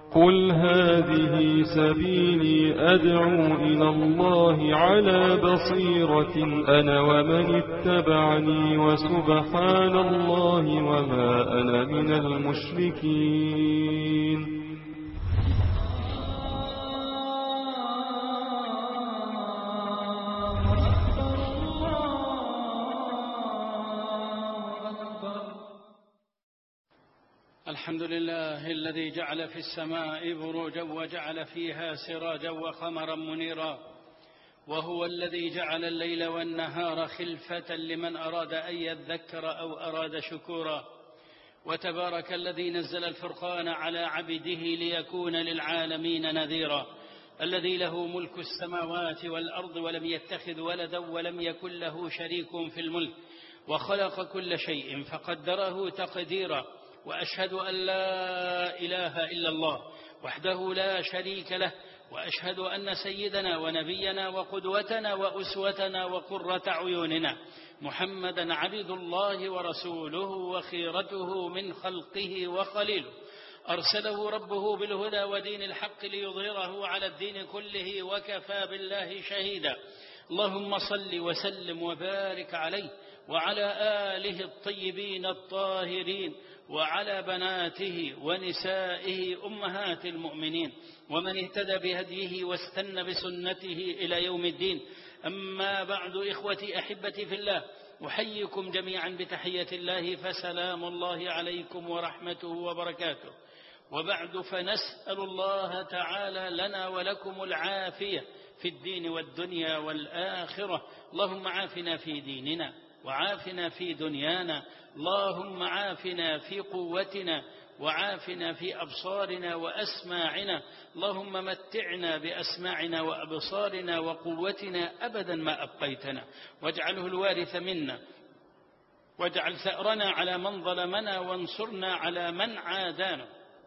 قل هذه سبيلي أدعو إلى الله على بصيرة أنا ومن اتبعني وسبحان الله وما أنا من المشركين. الحمد لله الذي جعل في السماء بروجا وجعل فيها سراجا وقمرا منيرا، وهو الذي جعل الليل والنهار خلفة لمن أراد أن يذكر أو أراد شكورا. وتبارك الذي نزل الفرقان على عبده ليكون للعالمين نذيرا، الذي له ملك السماوات والأرض ولم يتخذ ولدا ولم يكن له شريك في الملك، وخلق كل شيء فقدره تقديرا. وأشهد أن لا إله إلا الله وحده لا شريك له، وأشهد أن سيدنا ونبينا وقدوتنا وأسوتنا وقرة عيوننا محمدا عبد الله ورسوله وخيرته من خلقه وخليله، أرسله ربه بالهدى ودين الحق ليظهره على الدين كله وكفى بالله شهيدا. اللهم صل وسلم وبارك عليه وعلى آله الطيبين الطاهرين وعلى بناته ونسائه أمهات المؤمنين ومن اهتدى بهديه واستنى بسنته إلى يوم الدين. أما بعد، إخوتي أحبتي في الله، أحييكم جميعا بتحية الله، فسلام الله عليكم ورحمته وبركاته. وبعد، فنسأل الله تعالى لنا ولكم العافية في الدين والدنيا والآخرة. اللهم عافنا في ديننا وعافنا في دنيانا، اللهم عافنا في قوتنا وعافنا في أبصارنا وأسماعنا، اللهم متعنا بأسماعنا وأبصارنا وقوتنا أبدا ما أبقيتنا، واجعله الوارث منا، واجعل ثأرنا على من ظلمنا وانصرنا على من عادانا.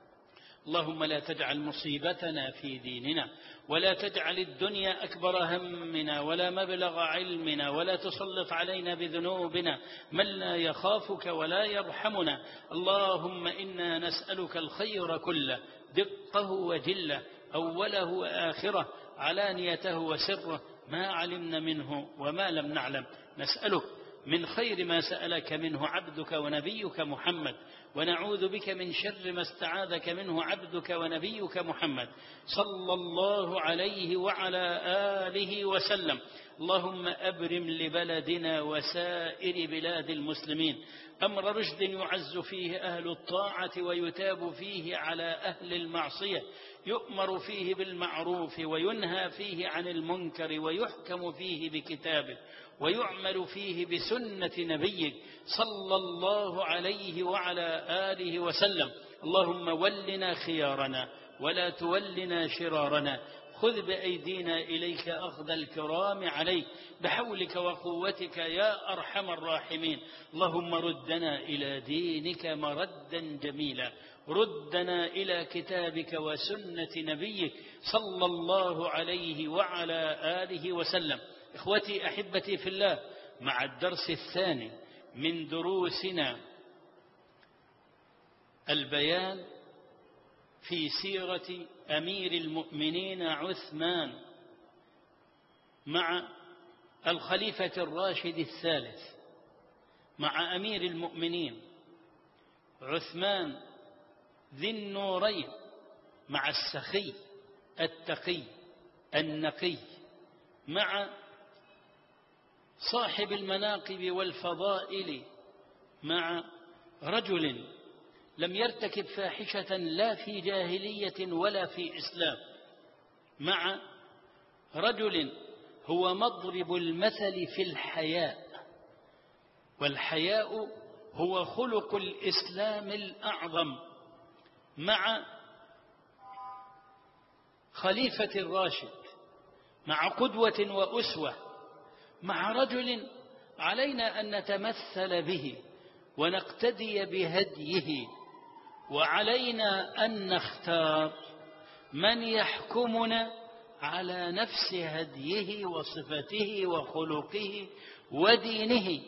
اللهم لا تجعل مصيبتنا في ديننا، ولا تجعل الدنيا أكبر همنا ولا مبلغ علمنا، ولا تسلط علينا بذنوبنا من لا يخافك ولا يرحمنا. اللهم إنا نسألك الخير كله، دقه وجله، أوله وآخره، علانيته وسره، ما علمنا منه وما لم نعلم. نسألك من خير ما سألك منه عبدك ونبيك محمد، ونعوذ بك من شر ما استعاذك منه عبدك ونبيك محمد صلى الله عليه وعلى آله وسلم. اللهم أبرم لبلدنا وسائر بلاد المسلمين أمر رشد يعز فيه أهل الطاعة ويتاب فيه على أهل المعصية، يؤمر فيه بالمعروف وينهى فيه عن المنكر، ويحكم فيه بكتابه ويعمل فيه بسنة نبيك صلى الله عليه وعلى آله وسلم. اللهم ولنا خيارنا ولا تولنا شرارنا، خذ بأيدينا إليك أخذ الكرام عليك، بحولك وقوتك يا أرحم الراحمين. اللهم ردنا إلى دينك مردا جميلا، ردنا إلى كتابك وسنة نبيك صلى الله عليه وعلى آله وسلم. إخوتي أحبتي في الله، مع الدرس الثاني من دروسنا البيان في سيرة أمير المؤمنين عثمان مع الخليفة الراشد الثالث، مع أمير المؤمنين عثمان ذي النورين، مع السخي التقي النقي، مع صاحب المناقب والفضائل، مع رجل لم يرتكب فاحشة لا في جاهلية ولا في إسلام، مع رجل هو مضرب المثل في الحياء، والحياء هو خلق الإسلام الأعظم، مع خليفة الراشد، مع قدوة وأسوة، مع رجل علينا أن نتمثل به ونقتدي بهديه، وعلينا أن نختار من يحكمنا على نفس هديه وصفته وخلقه ودينه.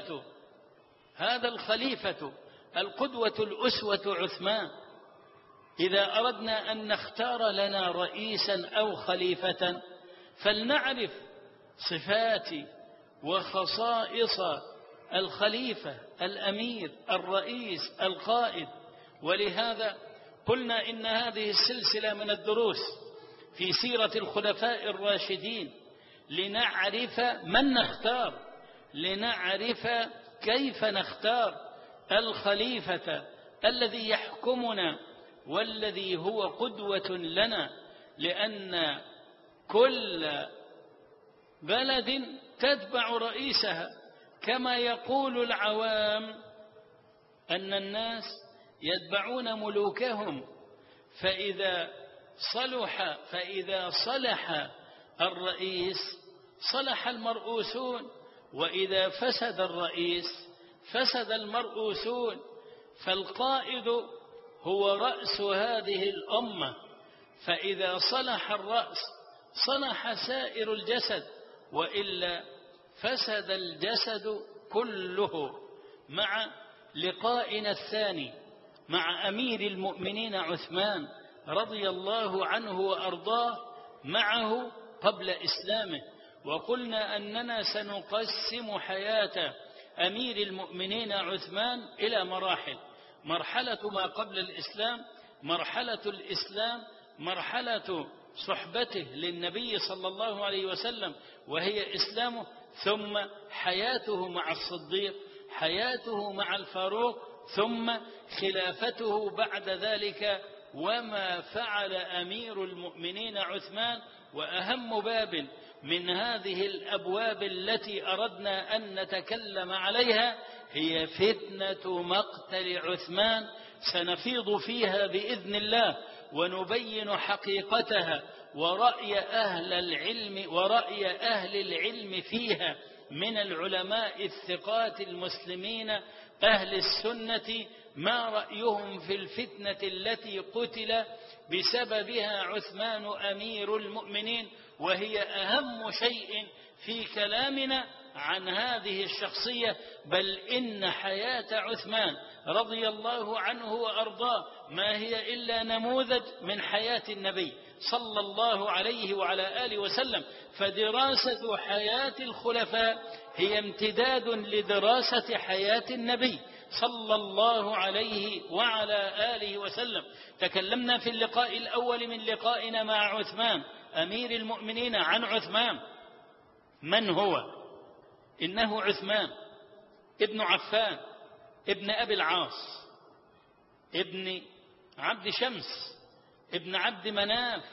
هذا الخليفة القدوة الأسوة عثمان، إذا أردنا أن نختار لنا رئيسا أو خليفة فلنعرف صفات وخصائص الخليفة الأمير الرئيس القائد. ولهذا قلنا إن هذه السلسلة من الدروس في سيرة الخلفاء الراشدين لنعرف من نختار، لنعرف كيف نختار الخليفة الذي يحكمنا والذي هو قدوة لنا، لأن كل بلد تتبع رئيسها. كما يقول العوام أن الناس يتبعون ملوكهم، فإذا صلح الرئيس صلح المرؤوسون، وإذا فسد الرئيس فسد المرؤوسون. فالقائد هو رأس هذه الأمة، فإذا صلح الرأس صلح سائر الجسد، وإلا فسد الجسد كله. مع لقائنا الثاني مع أمير المؤمنين عثمان رضي الله عنه وأرضاه معه قبل إسلامه، وقلنا أننا سنقسم حياة أمير المؤمنين عثمان إلى مراحل: مرحلة ما قبل الإسلام، مرحلة الإسلام، مرحلة صحبته للنبي صلى الله عليه وسلم وهي إسلامه، ثم حياته مع الصديق، حياته مع الفاروق، ثم خلافته بعد ذلك وما فعل أمير المؤمنين عثمان. وأهم باب من هذه الأبواب التي أردنا أن نتكلم عليها هي فتنة مقتل عثمان، سنفيض فيها بإذن الله ونبين حقيقتها ورأي أهل العلم فيها من العلماء الثقات المسلمين أهل السنة، ما رأيهم في الفتنة التي قتل بسببها عثمان أمير المؤمنين، وهي أهم شيء في كلامنا عن هذه الشخصية. بل إن حياة عثمان رضي الله عنه وأرضاه ما هي إلا نموذج من حياة النبي صلى الله عليه وعلى آله وسلم. فدراسة حياة الخلفاء هي امتداد لدراسة حياة النبي صلى الله عليه وعلى آله وسلم. تكلمنا في اللقاء الأول من لقائنا مع عثمان أمير المؤمنين عن عثمان. من هو؟ إنه عثمان ابن عفان ابن أبي العاص ابن عبد شمس ابن عبد مناف.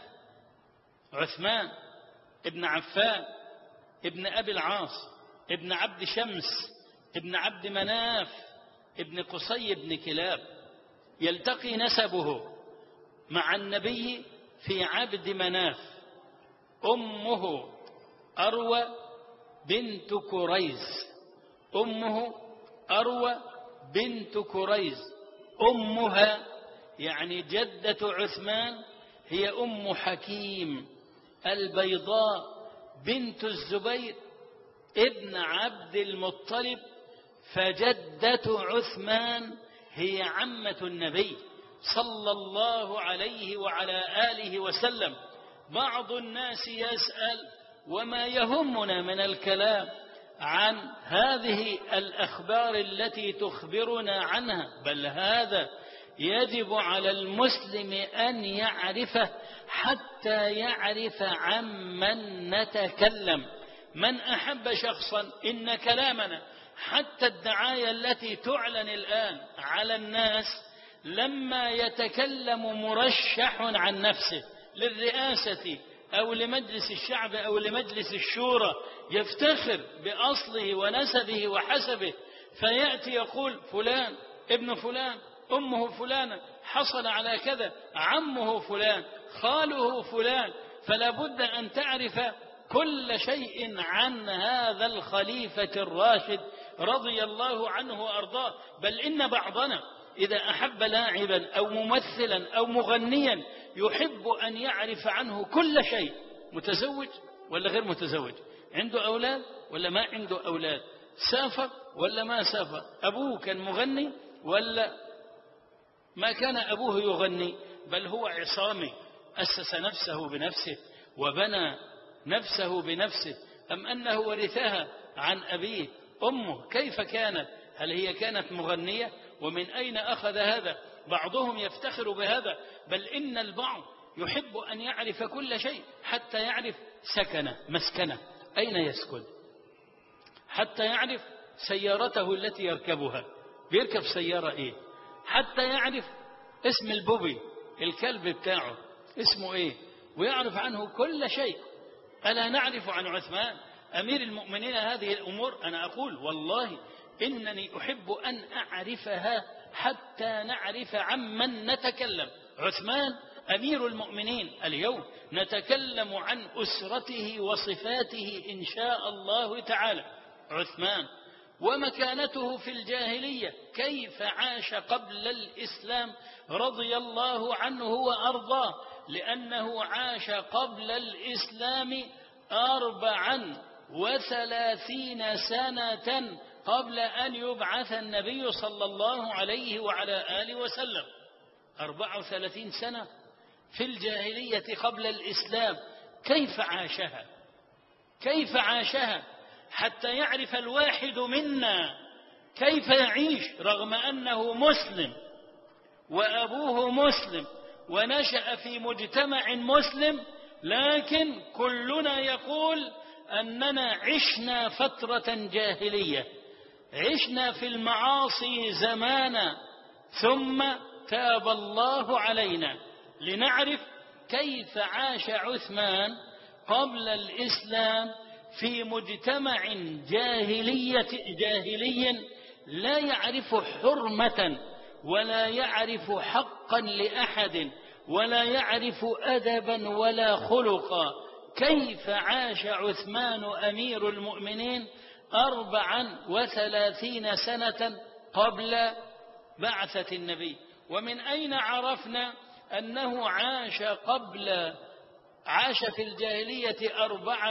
عثمان ابن عفان ابن أبي العاص ابن عبد شمس ابن عبد مناف ابن قصي بن كلاب. يلتقي نسبه مع النبي في عبد مناف. أمه أروى بنت كريز، أمه أروى بنت كريز. أمها يعني جدة عثمان هي أم حكيم البيضاء بنت الزبير ابن عبد المطلب. فجدة عثمان هي عمة النبي صلى الله عليه وعلى آله وسلم. بعض الناس يسأل: وما يهمنا من الكلام عن هذه الأخبار التي تخبرنا عنها؟ بل هذا يجب على المسلم أن يعرفه حتى يعرف عمن نتكلم. من أحب شخصا إن كلامنا حتى الدعاية التي تعلن الآن على الناس لما يتكلم مرشح عن نفسه للرئاسة أو لمجلس الشعب أو لمجلس الشورى يفتخر بأصله ونسبه وحسبه، فيأتي يقول: فلان ابن فلان، أمه فلانة، حصل على كذا، عمه فلان، خاله فلان. فلا بد أن تعرف كل شيء عن هذا الخليفة الراشد رضي الله عنه وأرضاه. بل إن بعضنا إذا أحب لاعبا أو ممثلا أو مغنيا يحب أن يعرف عنه كل شيء: متزوج ولا غير متزوج، عنده أولاد ولا ما عنده أولاد، سافر ولا ما سافر، أبوه كان مغني ولا ما كان أبوه يغني. بل هو عصامي أسس نفسه بنفسه وبنى نفسه بنفسه، أم أنه ورثها عن أبيه؟ أمه كيف كانت؟ هل هي كانت مغنية؟ ومن أين أخذ هذا؟ بعضهم يفتخر بهذا، بل إن البعض يحب أن يعرف كل شيء، حتى يعرف سكنه مسكنه أين يسكن، حتى يعرف سيارته التي يركبها، بيركب سيارة إيه، حتى يعرف اسم البوبي الكلب بتاعه اسمه إيه، ويعرف عنه كل شيء. ألا نعرف عن عثمان أمير المؤمنين هذه الأمور؟ أنا أقول والله إنني أحب أن أعرفها حتى نعرف عمن نتكلم. عثمان أمير المؤمنين، اليوم نتكلم عن أسرته وصفاته إن شاء الله تعالى. عثمان ومكانته في الجاهلية، كيف عاش قبل الإسلام رضي الله عنه وأرضاه، لأنه عاش قبل الإسلام 34 سنة قبل أن يبعث النبي صلى الله عليه وعلى آله وسلم. 34 سنة في الجاهلية قبل الإسلام، كيف عاشها؟ كيف عاشها حتى يعرف الواحد منا كيف يعيش رغم أنه مسلم وأبوه مسلم ونشأ في مجتمع مسلم، لكن كلنا يقول أننا عشنا فترة جاهلية، عشنا في المعاصي زمانا، ثم تاب الله علينا. لنعرف كيف عاش عثمان قبل الإسلام في مجتمع جاهلي لا يعرف حرمة ولا يعرف حقا لأحد ولا يعرف أدبا ولا خلقا. كيف عاش عثمان أمير المؤمنين 34 سنة قبل بعثة النبي؟ ومن أين عرفنا أنه عاش في الجاهلية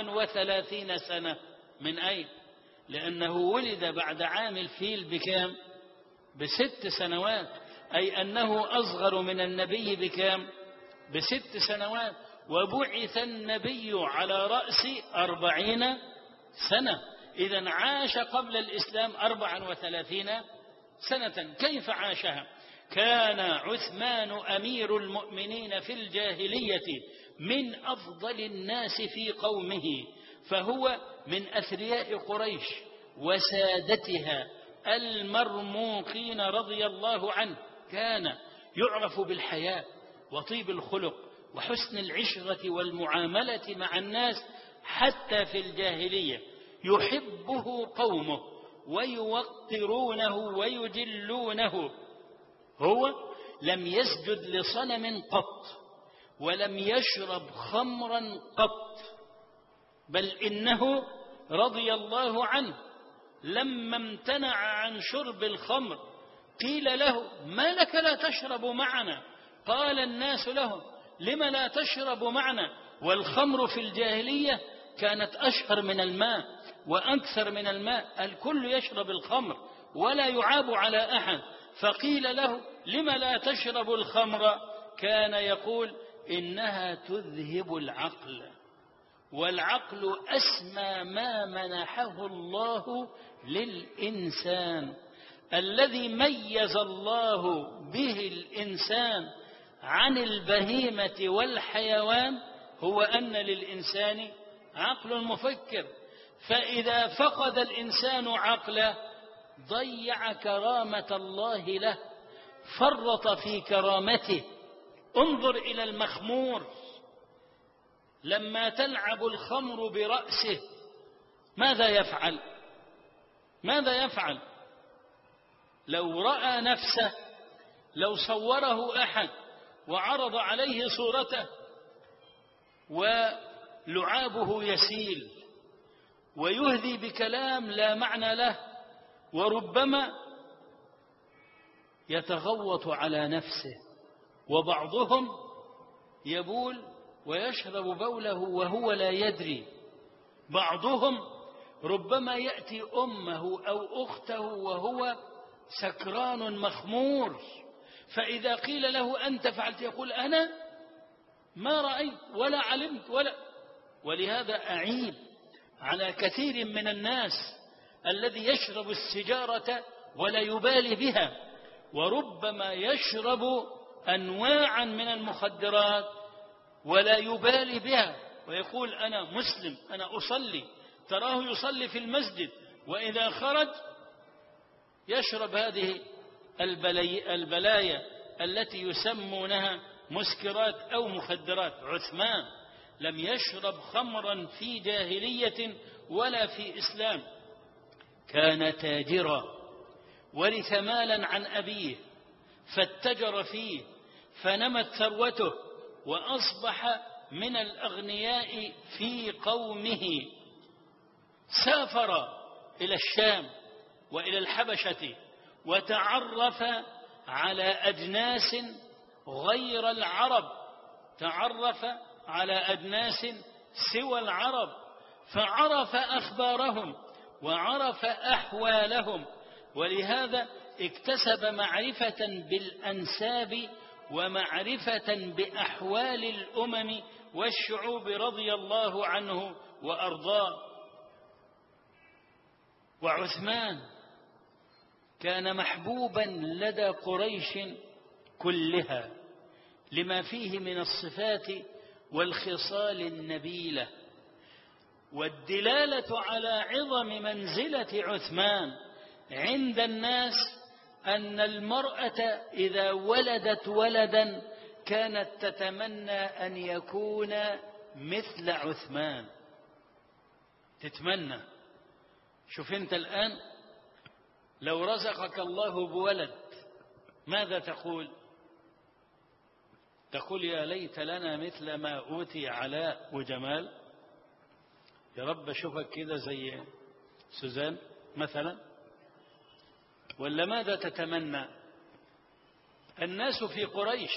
34 سنة؟ من أين؟ لأنه ولد بعد عام الفيل بكام؟ ب6 سنوات، أي أنه أصغر من النبي بكام؟ ب6 سنوات، وبعث النبي على رأس 40 سنة، إذن عاش قبل الإسلام 34 سنة. كيف عاشها؟ كان عثمان أمير المؤمنين في الجاهلية من أفضل الناس في قومه، فهو من أثرياء قريش وسادتها المرموقين رضي الله عنه. كان يعرف بالحياء وطيب الخلق وحسن العشرة والمعاملة مع الناس حتى في الجاهلية، يحبه قومه ويوقرونه ويجلونه. هو لم يسجد لصنم قط ولم يشرب خمرا قط، بل إنه رضي الله عنه لما امتنع عن شرب الخمر قيل له: ما لك لا تشرب معنا؟ قال الناس له: لم لا تشرب معنا؟ والخمر في الجاهلية كانت أشهر من الماء وأكثر من الماء، الكل يشرب الخمر ولا يعاب على أحد. فقيل له: لم لا تشرب الخمر؟ كان يقول: إنها تذهب العقل، والعقل أسمى ما منحه الله للإنسان. الذي ميز الله به الإنسان عن البهيمة والحيوان هو أن للإنسان عقل مفكر، فإذا فقد الإنسان عقله ضيع كرامة الله له، فرط في كرامته. انظر إلى المخمور لما تلعب الخمر برأسه ماذا يفعل؟ ماذا يفعل؟ لو رأى نفسه، لو صوره أحد وعرض عليه صورته ولعابه يسيل ويهذي بكلام لا معنى له، وربما يتغوط على نفسه، وبعضهم يبول ويشرب بوله وهو لا يدري، بعضهم ربما يأتي أمه أو أخته وهو سكران مخمور فإذا قيل له أنت فعلت يقول أنا ما رأيت ولا علمت ولهذا أعيب على كثير من الناس الذي يشرب السجارة ولا يبالي بها، وربما يشرب أنواعا من المخدرات ولا يبالي بها، ويقول أنا مسلم أنا أصلي. تراه يصلي في المسجد، وإذا خرج يشرب هذه البلايا التي يسمونها مسكرات أو مخدرات. عثمان لم يشرب خمرا في جاهلية ولا في إسلام، كان تاجرا ورث مالا عن أبيه فاتجر فيه فنمت ثروته وأصبح من الأغنياء في قومه. سافر إلى الشام وإلى الحبشة وتعرف على أجناس غير العرب، تعرف على أجناس سوى العرب، فعرف أخبارهم وعرف أحوالهم، ولهذا اكتسب معرفة بالأنساب ومعرفة بأحوال الأمم والشعوب رضي الله عنه وأرضاه. وعثمان كان محبوبا لدى قريش كلها لما فيه من الصفات والخصال النبيلة، والدلالة على عظم منزلة عثمان عند الناس أن المرأة إذا ولدت ولدا كانت تتمنى أن يكون مثل عثمان، تتمنى. شوف أنت الآن لو رزقك الله بولد ماذا تقول؟ تقول يا ليت لنا مثل ما أوتي علاء وجمال، يا رب أشوفك كده زي سوزان مثلا. ولا ماذا تتمنى؟ الناس في قريش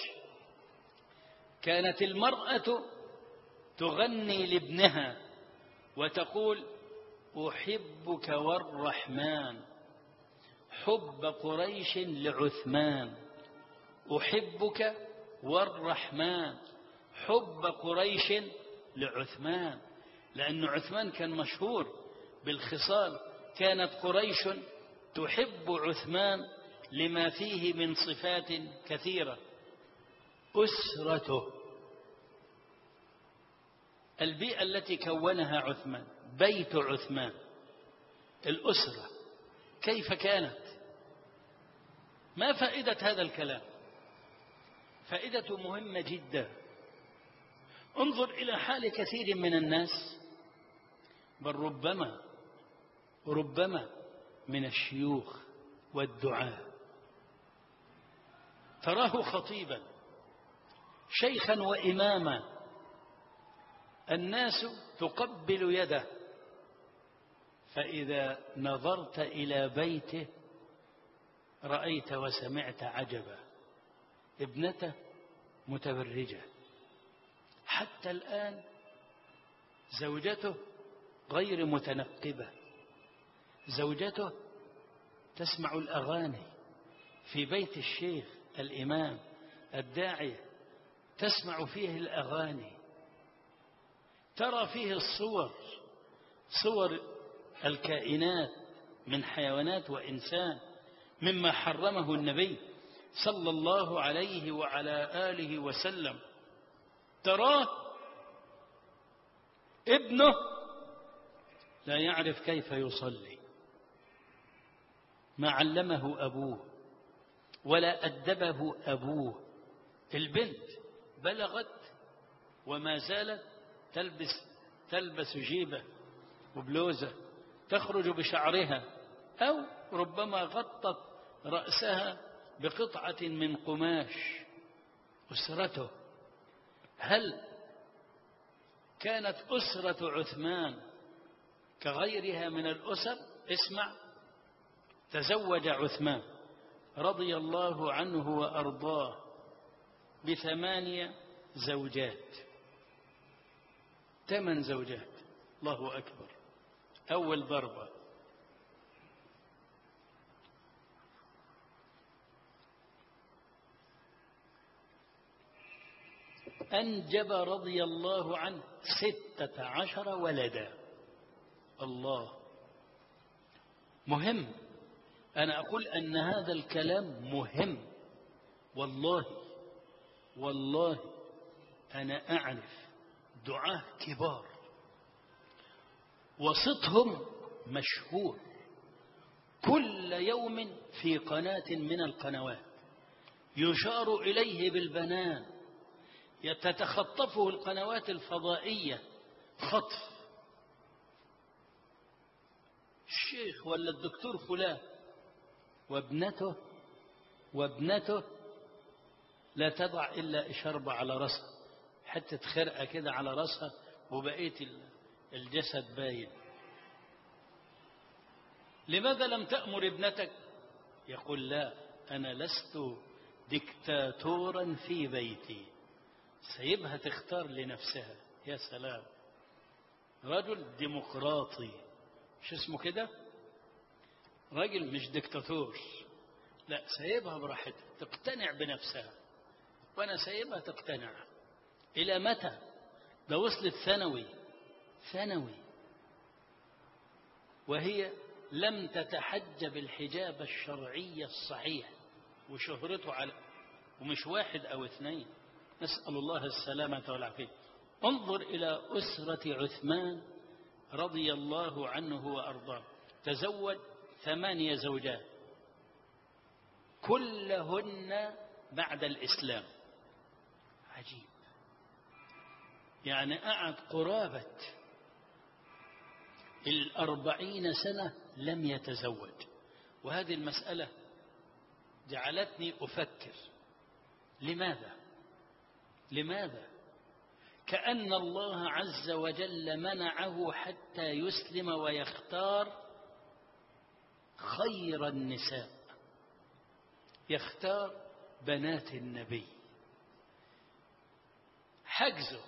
كانت المرأة تغني لابنها وتقول أحبك والرحمن، حب قريش لعثمان، أحبك والرحمن، حب قريش لعثمان، لأن عثمان كان مشهور بالخصال. كانت قريش تحب عثمان لما فيه من صفات كثيرة. أسرته، البيئة التي كونها عثمان، بيت عثمان، الأسرة كيف كانت؟ ما فائدة هذا الكلام؟ فائدة مهمة جدا. انظر إلى حال كثير من الناس، بل ربما من الشيوخ والدعاة، تراه خطيبا شيخا وإماما، الناس تقبل يده، فإذا نظرت إلى بيته رأيت وسمعت عجبا، ابنته متبرجة، حتى الآن زوجته غير متنقبة، زوجته تسمع الأغاني في بيت الشيخ الإمام الداعية، تسمع فيه الأغاني، ترى فيه صور الكائنات من حيوانات وإنسان مما حرمه النبي صلى الله عليه وعلى آله وسلم. تراه ابنه لا يعرف كيف يصلي، ما علمه أبوه ولا أدبه أبوه. البنت بلغت وما زالت تلبس جيبة وبلوزة، تخرج بشعرها أو ربما غطت رأسها بقطعة من قماش. أسرته، هل كانت أسرة عثمان كغيرها من الأسر؟ اسمع، تزوج عثمان رضي الله عنه وأرضاه ب8 زوجات، 8 زوجات، الله أكبر. أول ضربة أنجب رضي الله عنه 16 ولدا. الله، مهم. أنا أقول أن هذا الكلام مهم. والله أنا أعرف دعاة كبار وصوتهم مشهور كل يوم في قناة من القنوات يشار إليه بالبنان، تتخطفه القنوات الفضائية خطف. الشيخ ولا الدكتور فلان وابنته لا تضع إلا إشربة على رأسها، حتى خرقة كده على رأسها وبقية الجسد باين. لماذا لم تأمر ابنتك؟ يقول لا، أنا لست دكتاتورا في بيتي، سيبها تختار لنفسها. يا سلام، رجل ديمقراطي، مش اسمه كده؟ راجل مش دكتاتور، لا، سيبها براحتها تقتنع بنفسها، وأنا سيبها تقتنع. إلى متى؟ ده وصلت ثانوي وهي لم تتحجب الحجاب الشرعي الصحيح، وشهرته على ومش واحد أو اثنين. نسأل الله السلامة والعافية. انظر إلى أسرة عثمان رضي الله عنه وأرضاه، تزوج 8 زوجات كلهن بعد الإسلام. عجيب، يعني قعد قرابة 40 سنة لم يتزوج. وهذه المسألة جعلتني أفكر، لماذا كأن الله عز وجل منعه حتى يسلم ويختار خير النساء، يختار بنات النبي، حجزه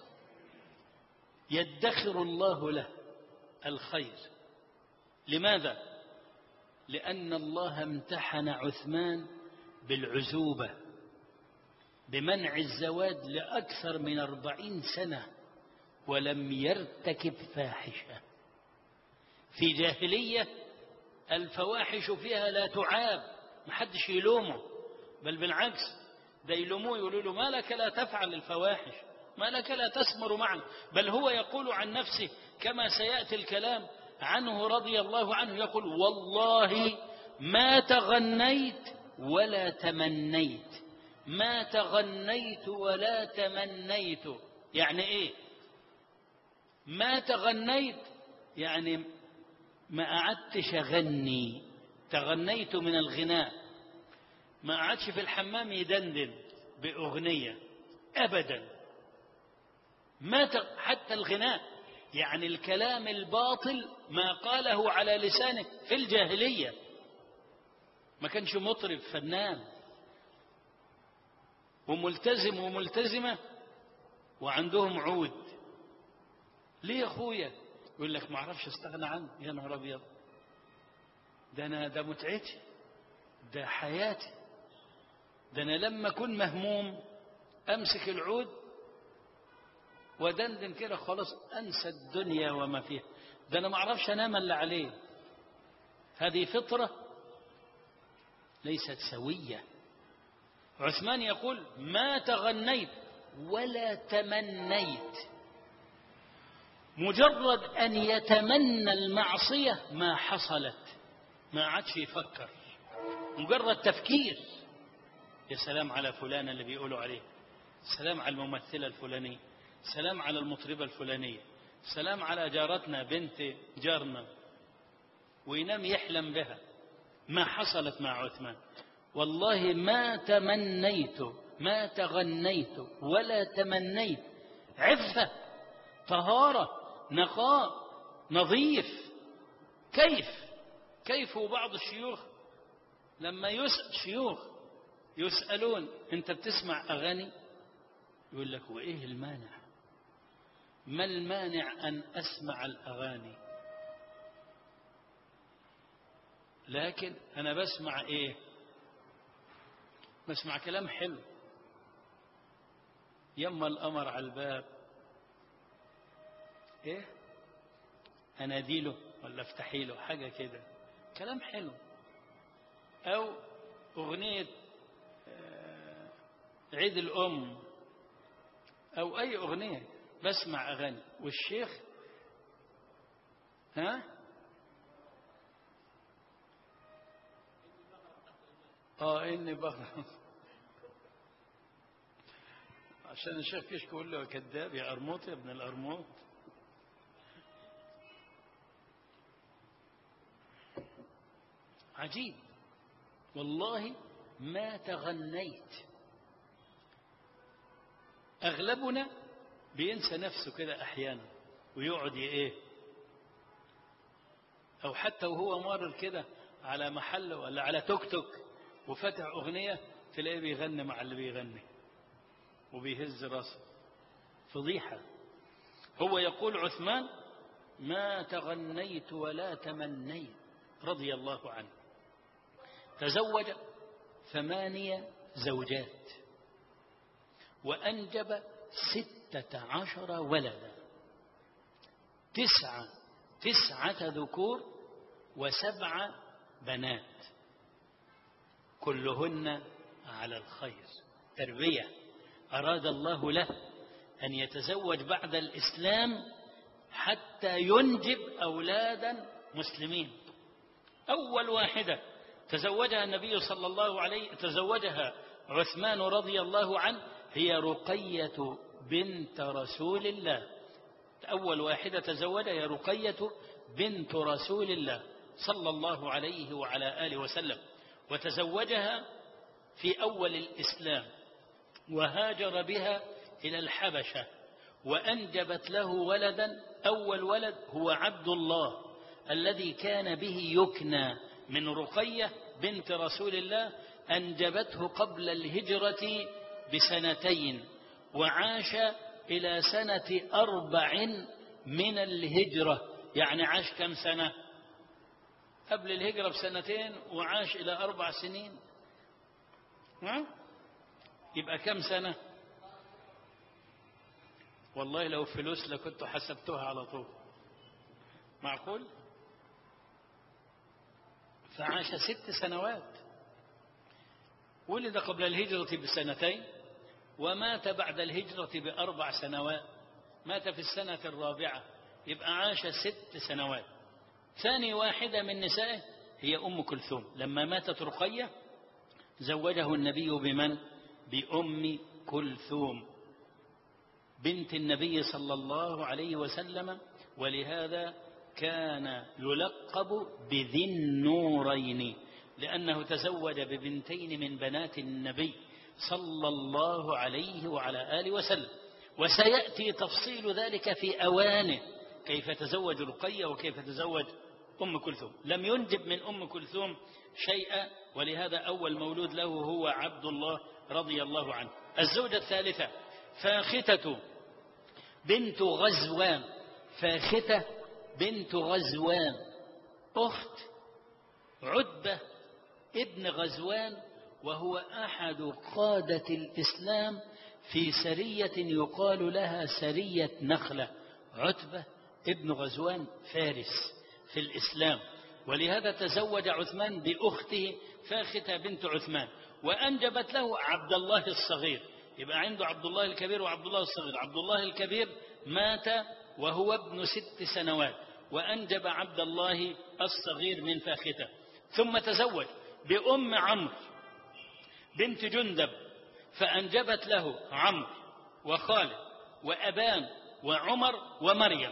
يدخر الله له الخير. لماذا؟ لأن الله امتحن عثمان بالعزوبة، بمنع الزواج لأكثر من 40 سنة ولم يرتكب فاحشة. في جاهلية الفواحش فيها لا تعاب، محدش يلومه، بل بالعكس ده يلوموه، يقولوا له ما لك لا تفعل الفواحش، ما لك لا تسمر معنا. بل هو يقول عن نفسه كما سيأتي الكلام عنه رضي الله عنه، يقول والله ما تغنيت ولا تمنيت، ما تغنيت ولا تمنيت. يعني ايه ما تغنيت؟ يعني ما قعدتش أغني، تغنيت من الغناء، ما قعدش في الحمام يدندن بأغنية أبدا، حتى الغناء، يعني الكلام الباطل ما قاله على لسانه في الجاهلية. ما كانش مطرب فنان وملتزم وملتزمة وعندهم عود. ليه يا أخويا؟ يقول لك ما أعرفش استغنى عنه. يا نهار أبيض، ده متعتي، ده حياتي، ده أنا لما أكون مهموم أمسك العود ودندن كده خلاص أنسى الدنيا وما فيها، ده أنا ما أعرفش أنام إلا عليه. هذه فطرة ليست سوية. عثمان يقول ما تغنيت ولا تمنيت، مجرد أن يتمنى المعصية ما حصلت، ما عادش يفكر، مجرد تفكير. يا سلام على فلان اللي بيقولوا عليه، سلام على الممثلة الفلانية، سلام على المطربة الفلانية، سلام على جارتنا بنت جارنا، وينام يحلم بها. ما حصلت مع عثمان. والله ما تمنيت، ما تغنيت ولا تمنيت. عفة، طهارة، نقاء، نظيف. كيف بعض الشيوخ لما شيوخ يسألون أنت بتسمع أغاني؟ يقول لك وإيه المانع؟ ما المانع أن أسمع الأغاني؟ لكن أنا بسمع إيه؟ بسمع كلام حلو، يما القمر على الباب، ايه اناديله ولا افتحي له حاجة كده، كلام حلو. او اغنية عيد الام او اي اغنية، بسمع اغاني والشيخ اني بقرا عشان الشيخ كشك يقول له كذاب يا قرموط يا ابن القرموط. عجيب والله ما تغنيت. أغلبنا بينسى نفسه كده أحيانا ويقعد إيه، أو حتى وهو مارر كده على محل ولا على توك توك وفتح أغنية تلاقيه بيغني مع اللي بيغني وبيهز راسه. فضيحة. هو يقول عثمان ما تغنيت ولا تمنيت رضي الله عنه. تزوج 8 زوجات وأنجب 16 ولدا، 9 ذكور و7 بنات، كلهن على الخير. تربية. أراد الله له أن يتزوج بعد الإسلام حتى ينجب أولادا مسلمين. أول واحدة تزوجها النبي صلى الله عليه تزوجها عثمان رضي الله عنه هي رقية بنت رسول الله. أول واحدة تزوجها هي رقية بنت رسول الله صلى الله عليه وعلى آله وسلم، وتزوجها في أول الإسلام وهاجر بها إلى الحبشة وأنجبت له ولدا. أول ولد هو عبد الله الذي كان به يكنى من رقية بنت رسول الله، أنجبته قبل الهجرة ب2 وعاش إلى سنة 4 من الهجرة. يعني عاش كم سنة؟ قبل الهجرة ب2 وعاش إلى 4 سنين. يبقى كم سنة؟ والله لو فلوس لكنت حسبتها على طول. معقول؟ فعاش 6 سنوات. ولد قبل الهجرة ب2 ومات بعد الهجرة ب4 سنوات. مات في السنة 4. يبقى عاش 6 سنوات. ثاني واحدة من نسائه هي أم كلثوم. لما ماتت رقية زوجه النبي بمن؟ بأم كلثوم بنت النبي صلى الله عليه وسلم، ولهذا كان يلقب بذي النورين لأنه تزوج ب2 من بنات النبي صلى الله عليه وعلى آله وسلم. وسيأتي تفصيل ذلك في أوانه، كيف تزوج رقية وكيف تزوج أم كلثوم. لم ينجب من أم كلثوم شيئا، ولهذا أول مولود له هو عبد الله رضي الله عنه. الزوجة الثالثة فاختة بنت غزوان. فاختة بنت غزوان أخت عتبة ابن غزوان، وهو أحد قادة الإسلام في سرية يقال لها سرية نخلة. عتبة ابن غزوان فارس في الإسلام، ولهذا تزوج عثمان بأخته فاختة بنت عثمان وأنجبت له عبد الله الصغير. يبقى عنده عبد الله الكبير وعبد الله الصغير. عبد الله الكبير مات وهو ابن 6 سنوات وأنجب عبد الله الصغير من فاختة. ثم تزوج بأم عمرو بنت جندب فأنجبت له عمرو وخالد وأبان وعمر ومريم.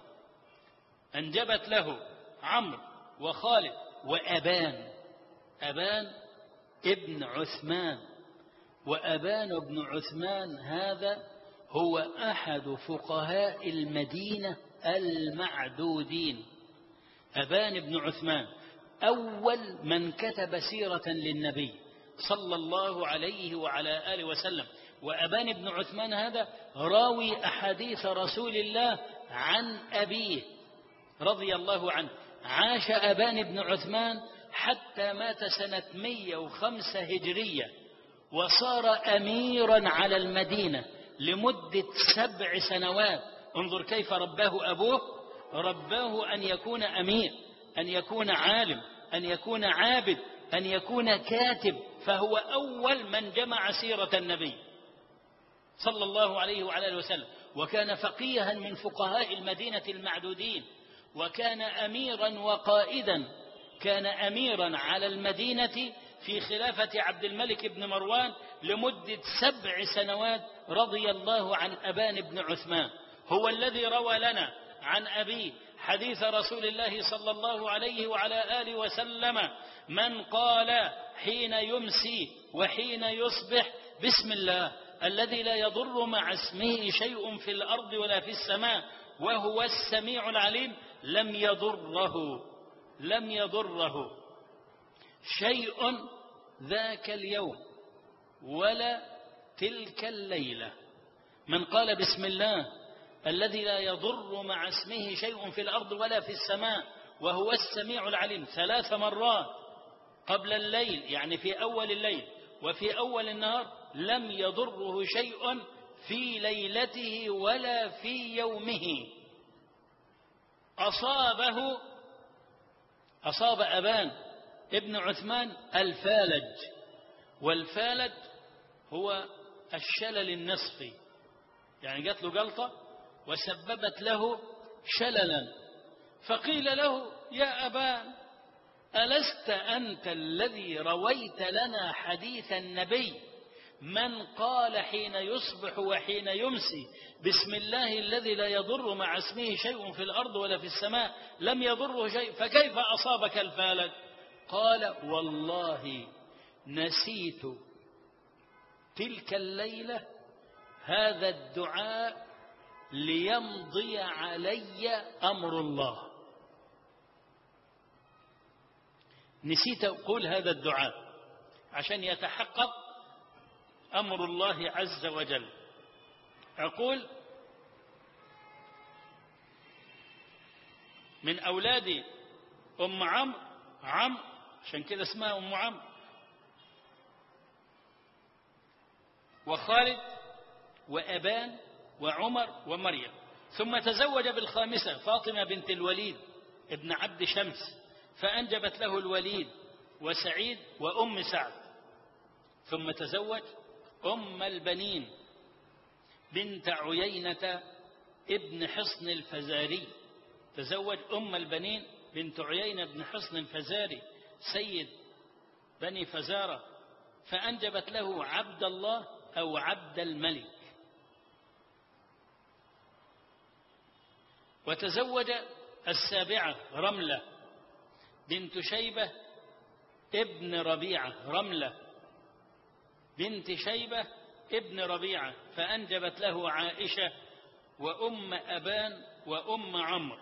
أنجبت له عمرو وخالد وأبان. أبان ابن عثمان، وأبان بن عثمان هذا هو أحد فقهاء المدينة المعدودين. أبان بن عثمان أول من كتب سيرة للنبي صلى الله عليه وعلى آله وسلم. وأبان بن عثمان هذا راوي أحاديث رسول الله عن أبيه رضي الله عنه. عاش أبان بن عثمان حتى مات سنة 105 هجرية، وصار أميرا على المدينة لمدة 7 سنوات. انظر كيف رباه أبوه، رباه أن يكون أمير، أن يكون عالم، أن يكون عابد، أن يكون كاتب، فهو أول من جمع سيرة النبي صلى الله عليه وعلى آله وسلم، وكان فقيها من فقهاء المدينة المعدودين، وكان أميرا وقائدا، كان أميرا على المدينة في خلافة عبد الملك بن مروان لمدة 7 سنوات رضي الله عن أبان بن عثمان. هو الذي روى لنا عن أبيه حديث رسول الله صلى الله عليه وعلى آله وسلم: من قال حين يمسي وحين يصبح بسم الله الذي لا يضر مع اسمه شيء في الأرض ولا في السماء وهو السميع العليم لم يضره شيء ذاك اليوم ولا تلك الليلة. من قال بسم الله الذي لا يضر مع اسمه شيء في الأرض ولا في السماء وهو السميع العليم 3 مرات قبل الليل، يعني في أول الليل وفي أول النهار، لم يضره شيء في ليلته ولا في يومه. أصاب أبان ابن عثمان الفالج، والفالج هو الشلل النصفي، يعني جات له جلطة وسببت له شللا، فقيل له: يا أبان، ألست أنت الذي رويت لنا حديث النبي من قال حين يصبح وحين يمسي بسم الله الذي لا يضر مع اسمه شيء في الأرض ولا في السماء لم يضره شيء، فكيف أصابك الفالج؟ قال: والله نسيت تلك الليلة هذا الدعاء ليمضي علي أمر الله. نسيت أقول هذا الدعاء عشان يتحقق أمر الله عز وجل. أقول: من أولاد أم عمرو عشان كده اسمها أم عمرو، وخالد وأبان وعمر ومريم، ثم تزوج بالخامسة فاطمة بنت الوليد ابن عبد شمس، فأنجبت له الوليد وسعيد وأم سعد، ثم تزوج أم البنين بنت عيينة ابن حصن الفزاري، تزوج أم البنين بنت عيينة بن حصن الفزاري سيد بني فزارة، فأنجبت له عبد الله أو عبد الملك. وتزوج السابعة رملة بنت شيبة ابن ربيعة، رملة بنت شيبة ابن ربيعة، فأنجبت له عائشة وأم أبان وأم عمرو،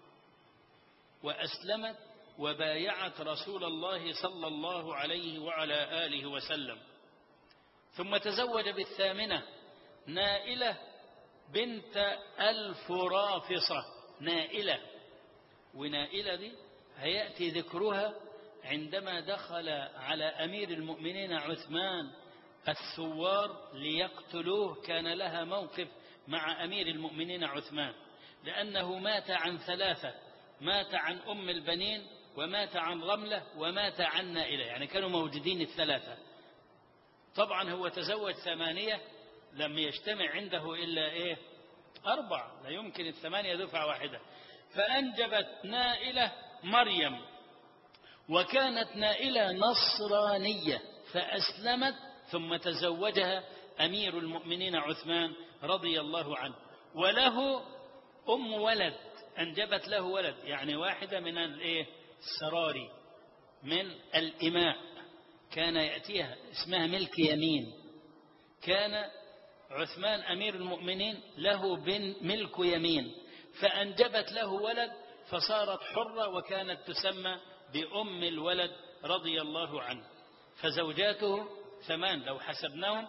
وأسلمت وبايعت رسول الله صلى الله عليه وعلى آله وسلم. ثم تزوج بالثامنة نائلة بنت الفرافصة، نائلة، ونائلة دي هيأتي ذكرها عندما دخل على أمير المؤمنين عثمان الثوار ليقتلوه، كان لها موقف مع أمير المؤمنين عثمان، لأنه مات عن 3، مات عن أم البنين ومات عن رملة ومات عن نائلة، يعني كانوا موجودين ال3. طبعا هو تزوج 8، لم يجتمع عنده إلا 4، لا يمكن 8 دفعة واحدة، فأنجبت نائلة مريم، وكانت نائلة نصرانية فأسلمت، ثم تزوجها أمير المؤمنين عثمان رضي الله عنه، وله أم ولد، أنجبت له ولد، يعني واحدة من السراري من الإماء، كان يأتيها اسمها ملك يمين. كان عثمان أمير المؤمنين له ملك يمين، فأنجبت له ولد فصارت حرة، وكانت تسمى بأم الولد رضي الله عنه. فزوجاته 8 لو حسبناهم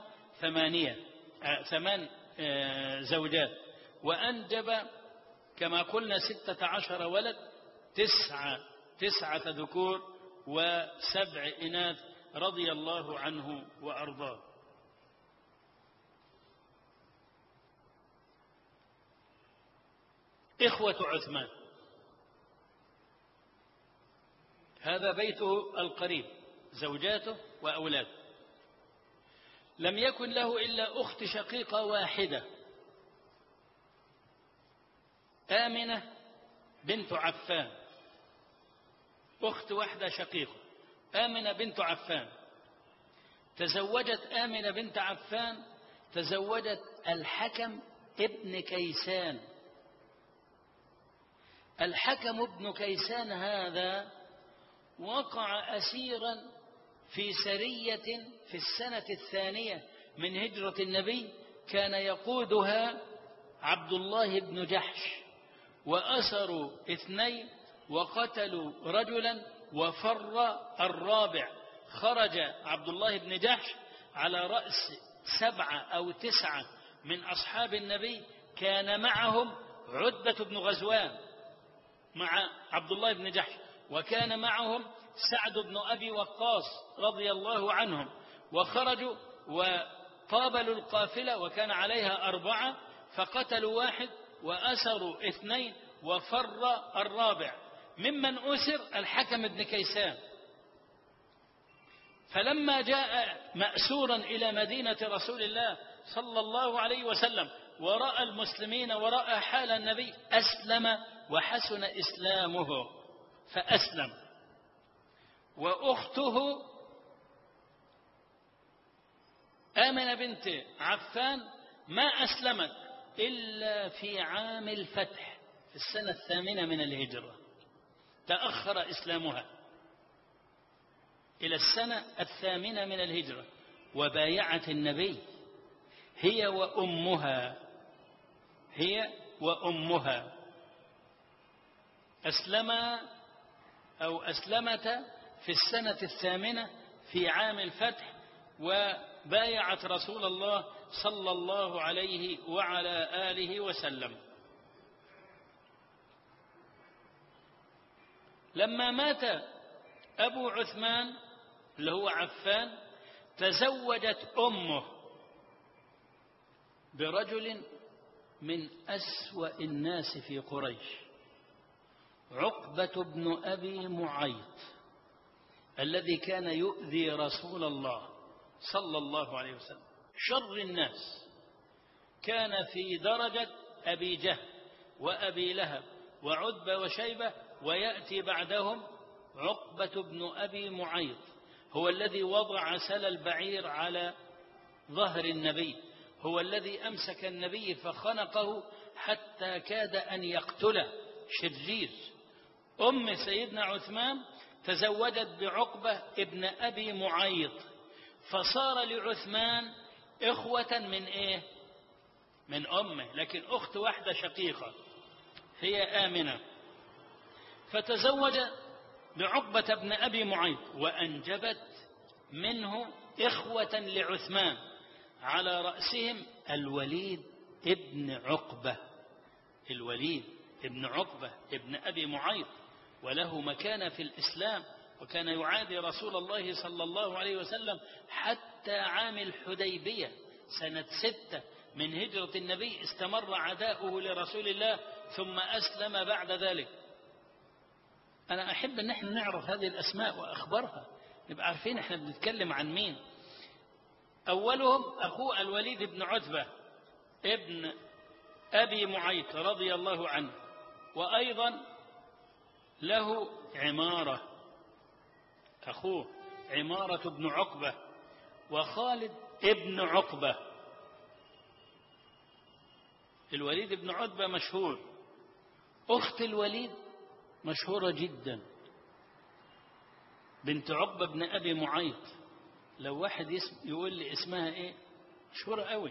8 زوجات، وأنجب كما قلنا 16 ولد، 9 ذكور و7 إناث رضي الله عنه وأرضاه. إخوة عثمان، هذا بيته القريب، زوجاته وأولاده. لم يكن له إلا أخت شقيقة واحدة، آمنة بنت عفان، أخت واحدة شقيقة، آمنة بنت عفان. تزوجت آمنة بنت عفان، تزوجت الحكم ابن كيسان. الحكم ابن كيسان هذا وقع أسيرا في سرية في السنة 2 من هجرة النبي، كان يقودها عبد الله بن جحش، وأسروا 2 وقتلوا رجلا وفر الرابع. خرج عبد الله بن جحش على رأس 7 أو 9 من أصحاب النبي، كان معهم عتبة بن غزوان مع عبد الله بن جحش، وكان معهم سعد بن أبي وقاص رضي الله عنهم، وخرجوا وقابلوا القافلة وكان عليها 4، فقتلوا 1 وأسروا 2 وفر الرابع. ممن أسر الحكم بن كيسان. فلما جاء مأسورا إلى مدينة رسول الله صلى الله عليه وسلم ورأى المسلمين ورأى حال النبي، أسلم وحسن إسلامه فأسلم. وأخته آمنة بنت عفان ما أسلمت إلا في عام الفتح في السنة 8 من الهجرة، تأخر إسلامها إلى السنة 8 من الهجرة، وبايعت النبي هي وأمها أسلمتا في السنة 8 في عام الفتح، وبايعت رسول الله صلى الله عليه وعلى آله وسلم. لما مات أبو عثمان اللي هو عفان، تزوجت أمه برجل من أسوأ الناس في قريش، عقبة بن أبي معيط، الذي كان يؤذي رسول الله صلى الله عليه وسلم، شر الناس. كان في درجة أبي جهل وأبي لهب وعتبة وشيبة، ويأتي بعدهم عقبة بن أبي معيط، هو الذي وضع سل البعير على ظهر النبي، هو الذي أمسك النبي فخنقه حتى كاد أن يقتله، شرير. أم سيدنا عثمان تزوجت بعقبة ابن أبي معيط، فصار لعثمان إخوة من إيه؟ من أمه، لكن أخت واحدة شقيقة هي آمنة. فتزوج بعقبة ابن أبي معيط، وأنجبت منه إخوة لعثمان، على رأسهم الوليد ابن عقبة، الوليد ابن عقبة ابن أبي معيط، وله مكانة في الإسلام، وكان يعادي رسول الله صلى الله عليه وسلم حتى عام الحديبية سنة 6 من هجرة النبي، استمر عداؤه لرسول الله ثم أسلم بعد ذلك. أنا أحب أن نحن نعرف هذه الأسماء وأخبارها، نبقى عارفين إحنا بنتكلم عن مين. أولهم أخوه الوليد بن عتبة ابن أبي معيط رضي الله عنه، وأيضا له عمارة، أخوه عمارة بن عقبة، وخالد ابن عقبة. الوليد بن عتبة مشهور، أخت الوليد مشهورة جدا، بنت عقبة بن أبي معيط. لو واحد يقول لي اسمها إيه، مشهورة قوي،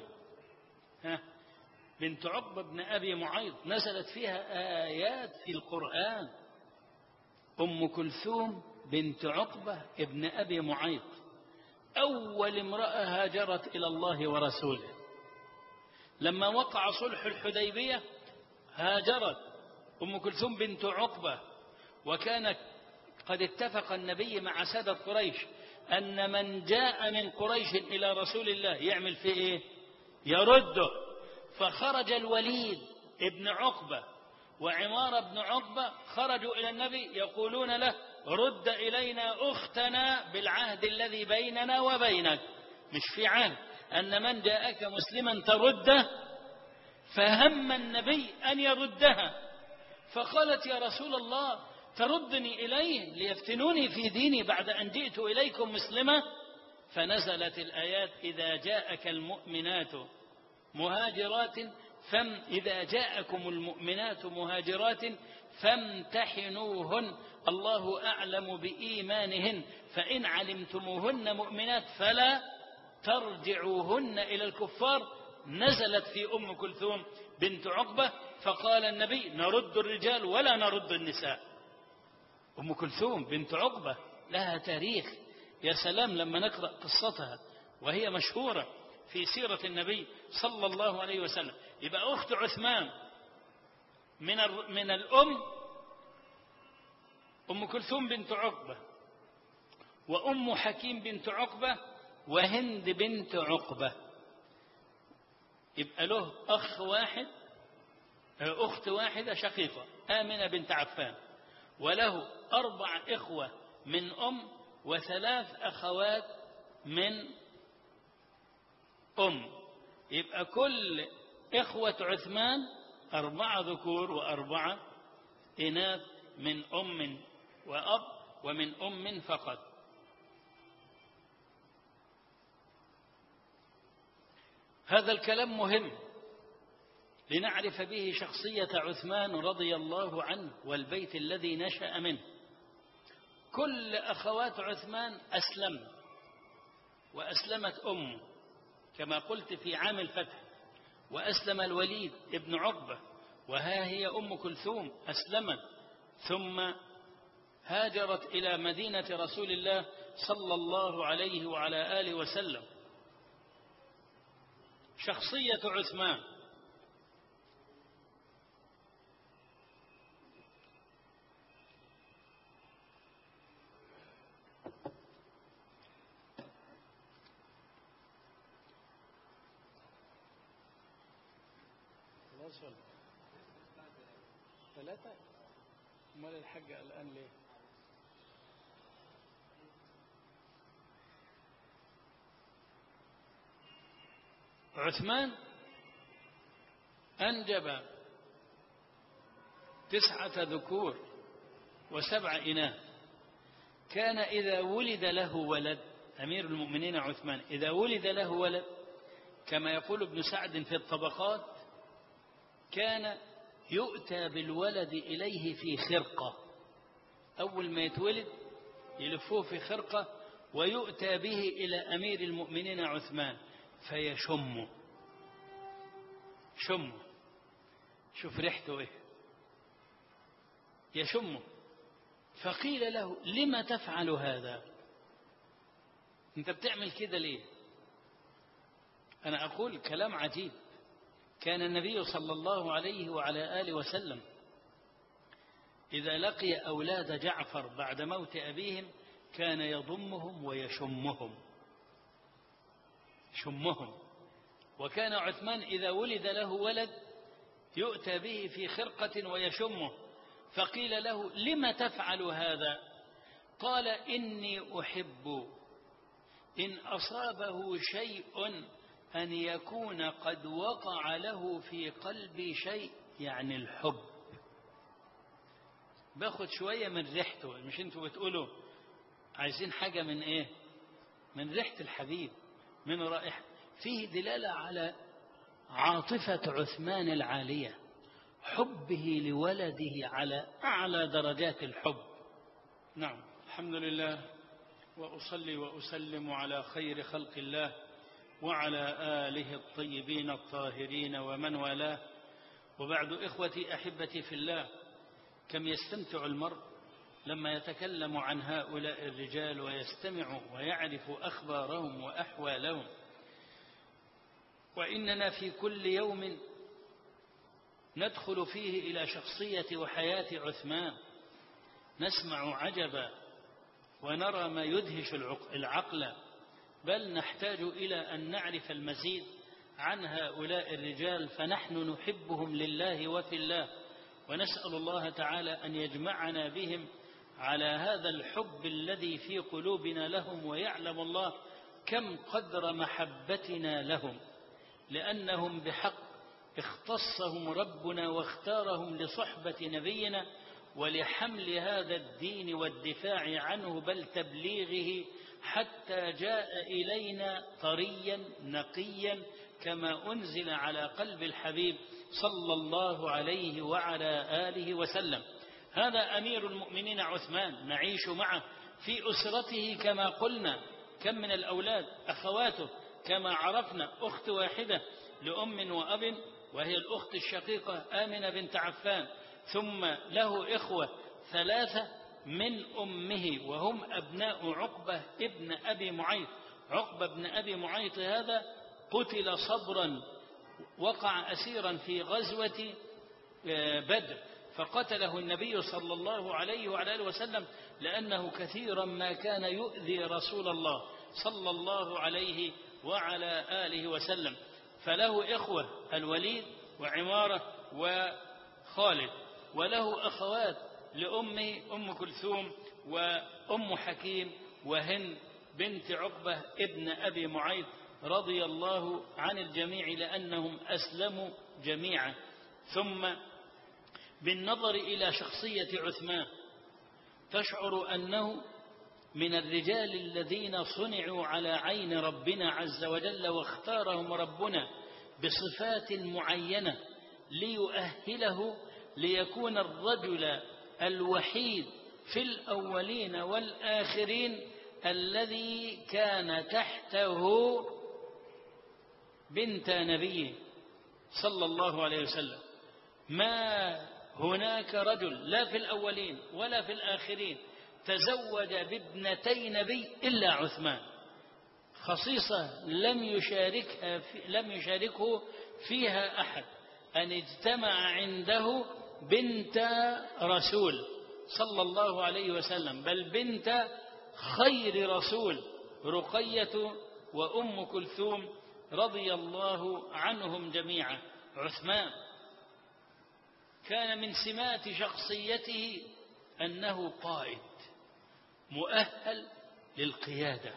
بنت عقبة بن أبي معيط، نزلت فيها آيات في القرآن. أم كلثوم بنت عقبة ابن أبي معيط، أول امرأة هاجرت إلى الله ورسوله. لما وقع صلح الحديبية هاجرت أم كلثوم بنت عقبة، وكانت قد اتفق النبي مع سادة قريش أن من جاء من قريش إلى رسول الله يعمل فيه إيه؟ يرده. فخرج الوليد ابن عقبة وعمار بن عقبة خرجوا إلى النبي يقولون له رد إلينا أختنا بالعهد الذي بيننا وبينك. مش في عهد أن من جاءك مسلما ترده، فهم النبي أن يردها، فقالت يا رسول الله تردني إليه ليفتنوني في ديني بعد أن جئت إليكم مسلمة؟ فنزلت الآيات إذا جاءك المؤمنات مهاجرات إذا جاءكم المؤمنات مهاجرات فامتحنوهن الله أعلم بإيمانهن فإن علمتموهن مؤمنات فلا ترجعوهن إلى الكفار. نزلت في أم كلثوم بنت عقبة، فقال النبي نرد الرجال ولا نرد النساء. أم كلثوم بنت عقبة لها تاريخ، يا سلام لما نقرأ قصتها وهي مشهورة في سيرة النبي صلى الله عليه وسلم. يبقى أخت عثمان من الأم أم كلثوم بنت عقبة، وأم حكيم بنت عقبة، وهند بنت عقبة. يبقى له أخت واحدة شقيقة آمنة بنت عفان، وله 4 إخوة من و3 أخوات من يبقى كل إخوة عثمان 4 ذكور و4 إناث من وأب ومن فقط. هذا الكلام مهم لنعرف به شخصية عثمان رضي الله عنه والبيت الذي نشأ منه. كل أخوات عثمان أسلمن، وأسلمت أمه كما قلت في عام الفتح، وأسلم الوليد ابن عقبة، وها هي أم كلثوم أسلمت ثم هاجرت إلى مدينة رسول الله صلى الله عليه وعلى آله وسلم. شخصية عثمان وصل 3. امال الحاجة الآن ليه؟ عثمان أنجب 9 ذكور و7 إناث. كان إذا ولد له ولد، أمير المؤمنين عثمان إذا ولد له ولد كما يقول ابن سعد في الطبقات كان يؤتى بالولد إليه في خرقة. أول ما يتولد يلفوه في خرقة ويؤتى به إلى أمير المؤمنين عثمان فيشمه. شوف ريحته إيه، يشمه. فقيل له لما تفعل هذا؟ أنت بتعمل كده ليه؟ أنا أقول كلام عجيب. كان النبي صلى الله عليه وعلى آله وسلم إذا لقي أولاد جعفر بعد موت أبيهم كان يضمهم ويشمهم. وكان عثمان إذا ولد له ولد يؤتى به في خرقة ويشمه. فقيل له لم تفعل هذا؟ قال إني أحب إن أصابه شيء أن يكون قد وقع له في قلبي شيء، يعني الحب. باخد شوية من ريحته. مش انتوا بتقولوا عايزين حاجة من ايه؟ من ريحة الحبيب، من رائحة. فيه دلالة على عاطفة عثمان العالية، حبه لولده على أعلى درجات الحب. نعم، الحمد لله، وأصلي وأسلم على خير خلق الله وعلى آله الطيبين الطاهرين ومن والاه. وبعد، إخوتي أحبتي في الله، كم يستمتع المرء لما يتكلم عن هؤلاء الرجال ويستمع ويعرف أخبارهم وأحوالهم. وإننا في كل يوم ندخل فيه إلى شخصية وحياة عثمان نسمع عجبا ونرى ما يدهش العقل، بل نحتاج إلى أن نعرف المزيد عن هؤلاء الرجال، فنحن نحبهم لله وفي الله، ونسأل الله تعالى أن يجمعنا بهم على هذا الحب الذي في قلوبنا لهم، ويعلم الله كم قدر محبتنا لهم، لأنهم بحق اختصهم ربنا واختارهم لصحبة نبينا ولحمل هذا الدين والدفاع عنه، بل تبليغه حتى جاء إلينا طريا نقيا كما أنزل على قلب الحبيب صلى الله عليه وعلى آله وسلم. هذا أمير المؤمنين عثمان، نعيش معه في أسرته كما قلنا. كم من الأولاد؟ أخواته كما عرفنا، أخت واحدة لأم وأب وهي الأخت الشقيقة آمنة بنت عفان، ثم له إخوة 3 من أمه وهم أبناء عقبة ابن أبي معيط. عقبة ابن أبي معيط هذا قتل صبرا، وقع أسيرا في غزوة بدر، فقتله النبي صلى الله عليه وعلى آله وسلم لأنه كثيرا ما كان يؤذي رسول الله صلى الله عليه وعلى آله وسلم. فله إخوة الوليد وعمارة وخالد، وله أخوات لأمه أم كلثوم وأم حكيم وهند بنت عقبة ابن أبي معيط رضي الله عن الجميع لأنهم أسلموا جميعا. ثم بالنظر إلى شخصية عثمان تشعر أنه من الرجال الذين صنعوا على عين ربنا عز وجل، واختارهم ربنا بصفات معينة ليؤهله ليكون الرجل الوحيد في الأولين والآخرين الذي كان تحته بنت نبيه صلى الله عليه وسلم. ما هناك رجل لا في الأولين ولا في الآخرين تزوج بابنتي نبي إلا عثمان، خصيصة لم يشاركه فيها أحد، أن اجتمع عنده بنت رسول صلى الله عليه وسلم، بل بنت خير رسول رقية وأم كلثوم رضي الله عنهم جميعا. عثمان كان من سمات شخصيته أنه قائد مؤهل للقيادة،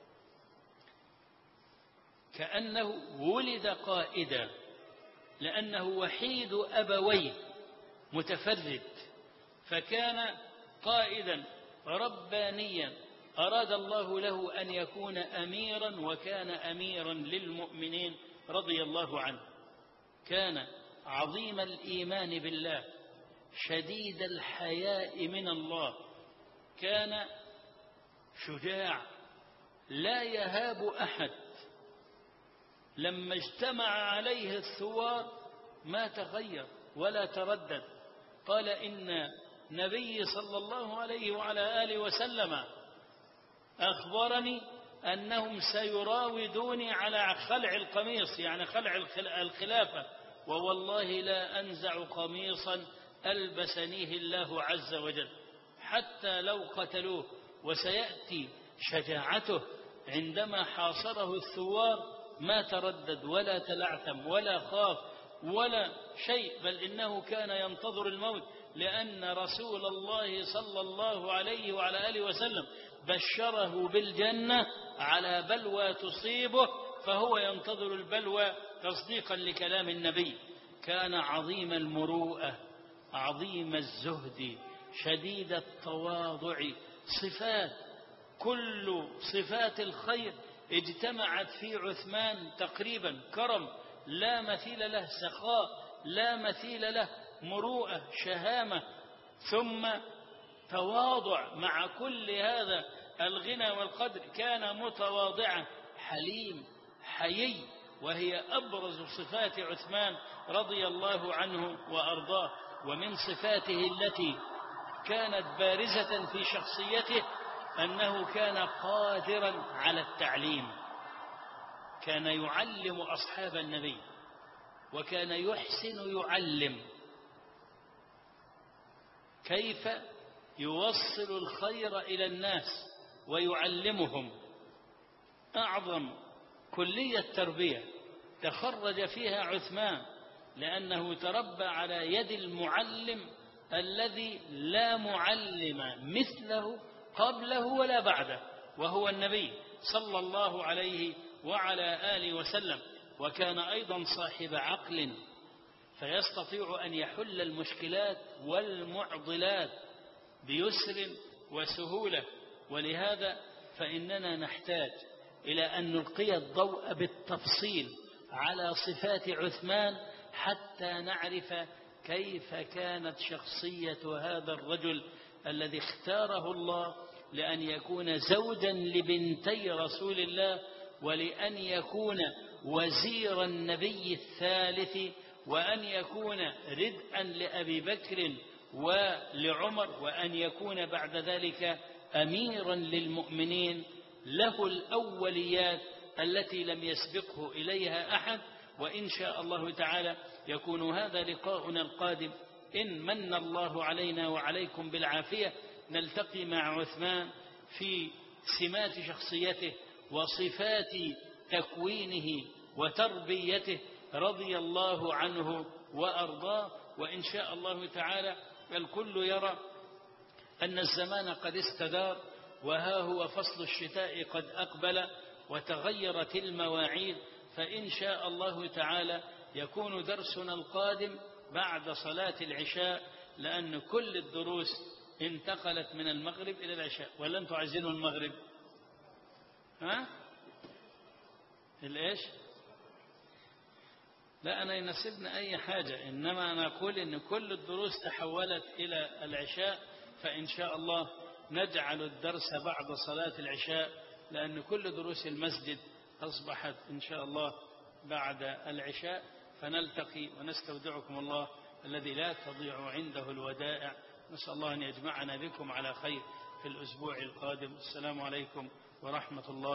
كأنه ولد قائدا، لأنه وحيد أبويه متفرد، فكان قائدا ربانيا أراد الله له أن يكون أميرا، وكان أميرا للمؤمنين رضي الله عنه. كان عظيم الإيمان بالله، شديد الحياء من الله، كان شجاع لا يهاب أحد. لما اجتمع عليه الثوار ما تغير ولا تردد، قال إن نبي صلى الله عليه وعلى آله وسلم أخبرني أنهم سيراودوني على خلع القميص، يعني خلع الخلافة، ووالله لا أنزع قميصا ألبسنيه الله عز وجل حتى لو قتلوه. وسيأتي شجاعته عندما حاصره الثوار، ما تردد ولا تلعثم ولا خاف ولا شيء، بل إنه كان ينتظر الموت، لأن رسول الله صلى الله عليه وعلى آله وسلم بشره بالجنة على بلوى تصيبه، فهو ينتظر البلوى تصديقا لكلام النبي. كان عظيم المروءة، عظيم الزهد، شديد التواضع، صفات كل صفات الخير اجتمعت في عثمان تقريبا. كرم لا مثيل له، سخاء لا مثيل له، مروءة، شهامة، ثم تواضع مع كل هذا الغنى والقدر. كان متواضعا، حليم، حيي، وهي أبرز صفات عثمان رضي الله عنه وأرضاه. ومن صفاته التي كانت بارزة في شخصيته أنه كان قادرا على التعليم، كان يعلم أصحاب النبي، وكان يحسن يعلم كيف يوصل الخير إلى الناس ويعلمهم. أعظم كلية تربية تخرج فيها عثمان لأنه تربى على يد المعلم الذي لا معلم مثله قبله ولا بعده، وهو النبي صلى الله عليه وعلى آله وسلم. وكان أيضا صاحب عقل، فيستطيع أن يحل المشكلات والمعضلات بيسر وسهولة. ولهذا فإننا نحتاج إلى أن نلقي الضوء بالتفصيل على صفات عثمان حتى نعرف كيف كانت شخصية هذا الرجل الذي اختاره الله لأن يكون زوجا لبنتي رسول الله، ولأن يكون وزير النبي الثالث، وأن يكون ردءا لأبي بكر ولعمر، وأن يكون بعد ذلك أميرا للمؤمنين، له الأوليات التي لم يسبقه إليها أحد. وإن شاء الله تعالى يكون هذا لقاؤنا القادم إن من الله علينا وعليكم بالعافية، نلتقي مع عثمان في سمات شخصيته وصفات تكوينه وتربيته رضي الله عنه وأرضاه. وإن شاء الله تعالى الكل يرى أن الزمان قد استدار، وها هو فصل الشتاء قد أقبل وتغيرت المواعيد، فإن شاء الله تعالى يكون درسنا القادم بعد صلاة العشاء، لأن كل الدروس انتقلت من المغرب إلى العشاء. ولا أنتم عايزينه المغرب؟ ها؟ الإيش؟ لا، أنا يناسبنا أي حاجة، إنما أنا أقول إن كل الدروس تحولت إلى العشاء، فإن شاء الله نجعل الدرس بعد صلاة العشاء، لأن كل دروس المسجد أصبحت إن شاء الله بعد العشاء. فنلتقي ونستودعكم الله الذي لا تضيع عنده الودائع. نسأل الله أن يجمعنا بكم على خير في الأسبوع القادم. السلام عليكم ورحمة الله.